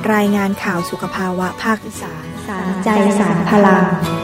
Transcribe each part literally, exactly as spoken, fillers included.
รายงานข่าวสุขภาวะภาคอีสานสารใจสารพลัง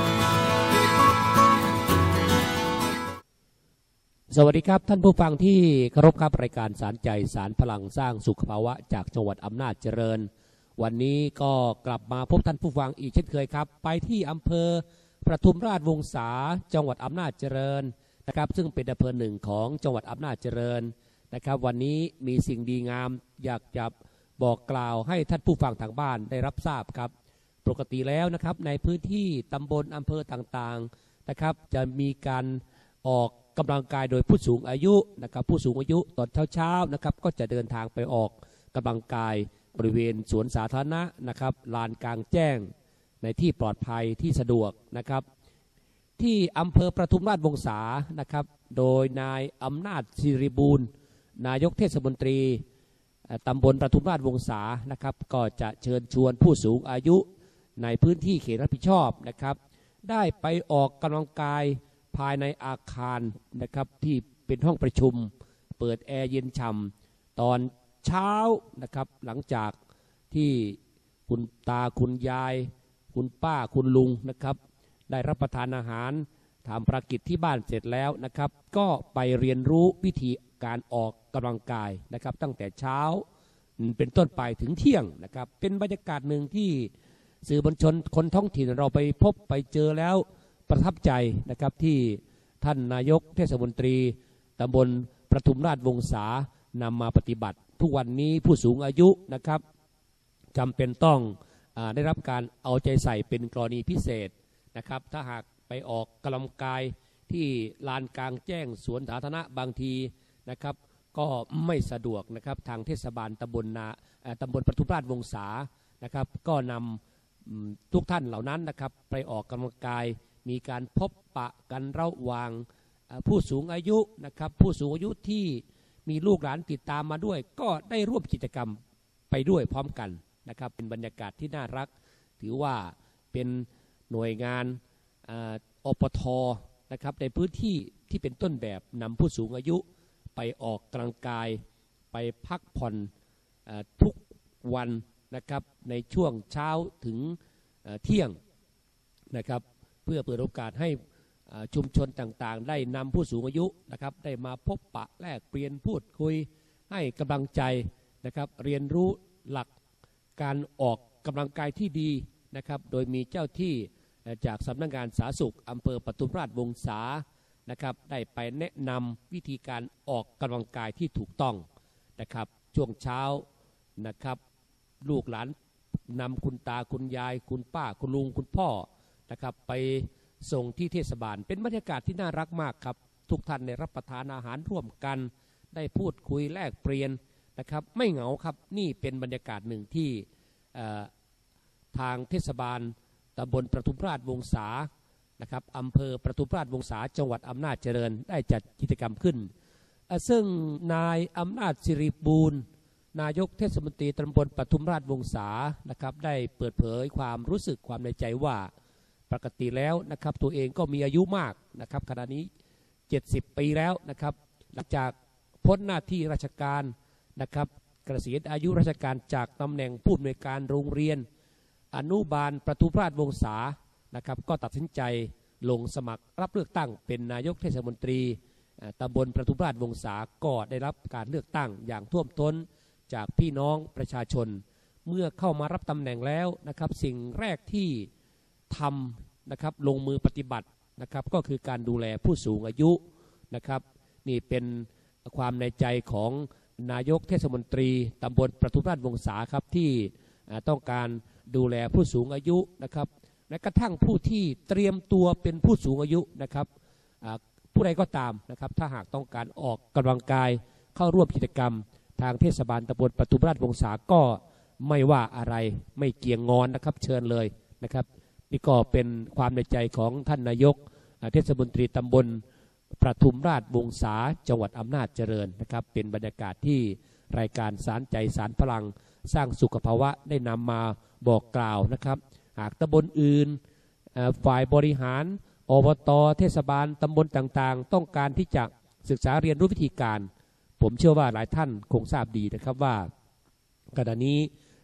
สวัสดีครับท่านผู้ฟังที่เคารพครับรายการสารใจสารพลังสร้างสุขภาวะจากจังหวัดอำนาจเจริญวันนี้ก็กลับมาพบท่านผู้ฟังอีกเช่นเคยครับไปที่อำเภอประทุมราชวงศาจังหวัดอำนาจเจริญนะครับซึ่งเป็นอำเภอหนึ่งของจังหวัดอำนาจเจริญนะครับวันนี้มีสิ่งดีงามอยากจะบอกกล่าวให้ท่านผู้ฟังทางบ้านได้รับทราบครับปกติแล้วนะครับในพื้นที่ตำบลอำเภอต่างๆนะครับจะมีการออกกำลังกายโดยผู้สูงอายุนะครับผู้สูงอายุตอนเช้าๆนะครับก็จะเดินทางไปออกกำลังกายบริเวณสวนสาธารณะนะครับลานกลางแจ้งในที่ปลอดภัยที่สะดวกนะครับที่อำเภอประทุมราชวงศานะครับโดยนายอำนาจศิริบูรณ์นายกเทศมนตรีตำบลประทุมราชวงศานะครับก็จะเชิญชวนผู้สูงอายุในพื้นที่เขตรับผิดชอบนะครับได้ไปออกกำลังกายภายในอาคารนะครับที่เป็นห้องประชุมเปิดแอร์เย็นฉ่ำตอนเช้านะครับหลังจากที่คุณตาคุณยายคุณป้าคุณลุงนะครับได้รับประทานอาหารทำภารกิจที่บ้านเสร็จแล้วนะครับก็ไปเรียนรู้วิธีการออกกำลังกายนะครับตั้งแต่เช้าเป็นต้นไปถึงเที่ยงนะครับเป็นบรรยากาศหนึ่งที่สื่อมวลชนคนท้องถิ่นเราไปพบไปเจอแล้วประทับใจนะครับที่ท่านนายกเทศมนตรีตำบลประทุมราชวงศานำมาปฏิบัติทุกวันนี้ผู้สูงอายุนะครับจำเป็นต้องอ่าได้รับการเอาใจใส่เป็นกรณีพิเศษนะครับถ้าหากไปออกกำลังกายที่ลานกลางแจ้งสวนสาธารณะบางทีนะครับก็ไม่สะดวกนะครับทางเทศบาลตำบลนาตำบลประทุมราชวงศานะครับก็นำทุกท่านเหล่านั้นนะครับไปออกกำลังกายมีการพบปะกันระหว่างผู้สูงอายุนะครับผู้สูงอายุที่มีลูกหลานติดตามมาด้วยก็ได้ร่วมกิจกรรมไปด้วยพร้อมกันนะครับเป็นบรรยากาศที่น่ารักถือว่าเป็นหน่วยงานอปท.นะครับในพื้นที่ที่เป็นต้นแบบนำผู้สูงอายุไปออกกำลังกายไปพักผ่อนทุกวันนะครับในช่วงเช้าถึงเที่ยงนะครับเพื่อเปิดโอกาสให้ชุมชนต่างๆได้นำผู้สูงอายุนะครับได้มาพบปะแลกเปลี่ยนพูดคุยให้กำลังใจนะครับเรียนรู้หลักการออกกำลังกายที่ดีนะครับโดยมีเจ้าที่จากสำนักงานสาธารณสุขอำเภอปทุมราชวงศานะครับได้ไปแนะนำวิธีการออกกำลังกายที่ถูกต้องนะครับช่วงเช้านะครับลูกหลานนำคุณตาคุณยายคุณป้าคุณลุงคุณพ่อนะครับไปส่งที่เทศบาลเป็นบรรยากาศที่น่ารักมากครับทุกท่านได้รับประทานอาหารร่วมกันได้พูดคุยแลกเปลี่ยนนะครับไม่เหงาครับนี่เป็นบรรยากาศหนึ่งที่ทางเทศบาลตำบลประทุมราชวงศานะครับอำเภอประทุมราชวงศาจังหวัดอำนาจเจริญได้จัดกิจกรรมขึ้นซึ่งนายอำนาจศิริบูรณ์นายกเทศมนตรีตำบลประทุมราชวงศานะครับได้เปิดเผยความรู้สึกความในใจว่าปกติแล้วนะครับตัวเองก็มีอายุมากนะครับขณะนี้เจ็ดสิบปีแล้วนะครับหลังจากพ้นหน้าที่ราชการนะครับเกษียณอายุราชการจากตำแหน่งผู้อำนวยการโรงเรียนอนุบาลประทุมราชวงศานะครับก็ตัดสินใจลงสมัครรับเลือกตั้งเป็นนายกเทศมนตรีตำบลประทุมราชวงศาก็ได้รับการเลือกตั้งอย่างท่วมท้นจากพี่น้องประชาชนเมื่อเข้ามารับตำแหน่งแล้วนะครับสิ่งแรกที่ทำนะครับลงมือปฏิบัตินะครับก็คือการดูแลผู้สูงอายุนะครับนี่เป็นความในใจของนายกเทศมนตรีตำบลประทุมราชวงศาครับที่ต้องการดูแลผู้สูงอายุนะครับและกระทั่งผู้ที่เตรียมตัวเป็นผู้สูงอายุนะครับผู้ใดก็ตามนะครับถ้าหากต้องการออกกำลังกายเข้าร่วมกิจกรรมทางเทศบาลตำบลประทุมราชวงศาก็ไม่ว่าอะไรไม่เกี่ยงงอนนะครับเชิญเลยนะครับนี่ก็เป็นความในใจของท่านนายกเทศมนตรีตำบลประทุมราชวงศาจังหวัดอำนาจเจริญนะครับเป็นบรรยากาศที่รายการสารใจสารพลังสร้างสุขภาวะได้นำมาบอกกล่าวนะครับหากตำบลอื่นฝ่ายบริหารอบต.เทศบาลตำบลต่างๆต้องการที่จะศึกษาเรียนรู้วิธีการผมเชื่อว่าหลายท่านคงทราบดีนะครับว่าขณะนี้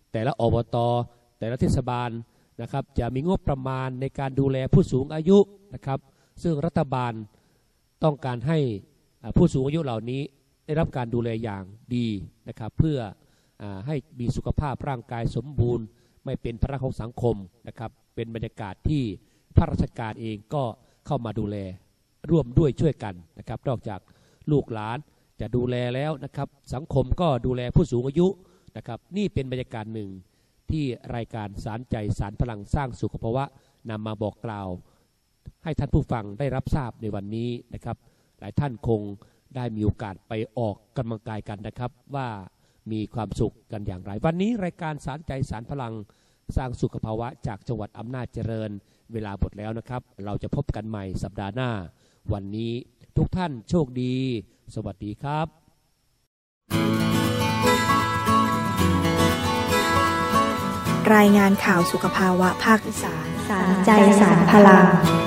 แต่ละอบต.แต่ละเทศบาลนะครับจะมีงบประมาณในการดูแลผู้สูงอายุนะครับซึ่งรัฐบาลต้องการให้ผู้สูงอายุเหล่านี้ได้รับการดูแลอย่างดีนะครับเพื่อให้มีสุขภาพร่างกายสมบูรณ์ไม่เป็นภาระของสังคมนะครับเป็นบรรยากาศที่ภาคราชการเองก็เข้ามาดูแลร่วมด้วยช่วยกันนะครับนอกจากลูกหลานจะดูแลแล้วนะครับสังคมก็ดูแลผู้สูงอายุนะครับนี่เป็นบรรยากาศหนึ่งที่รายการสารใจสารพลังสร้างสุขภาวะนำมาบอกกล่าวให้ท่านผู้ฟังได้รับทราบในวันนี้นะครับหลายท่านคงได้มีโอกาสไปออกกำลังกายกันนะครับว่ามีความสุขกันอย่างไรวันนี้รายการสารใจสารพลังสร้างสุขภาวะจากจังหวัดอำนาจเจริญเวลาหมดแล้วนะครับเราจะพบกันใหม่สัปดาห์หน้าวันนี้ทุกท่านโชคดีสวัสดีครับรายงานข่าวสุขภาวะภาคอีสานสารใจสารพลัง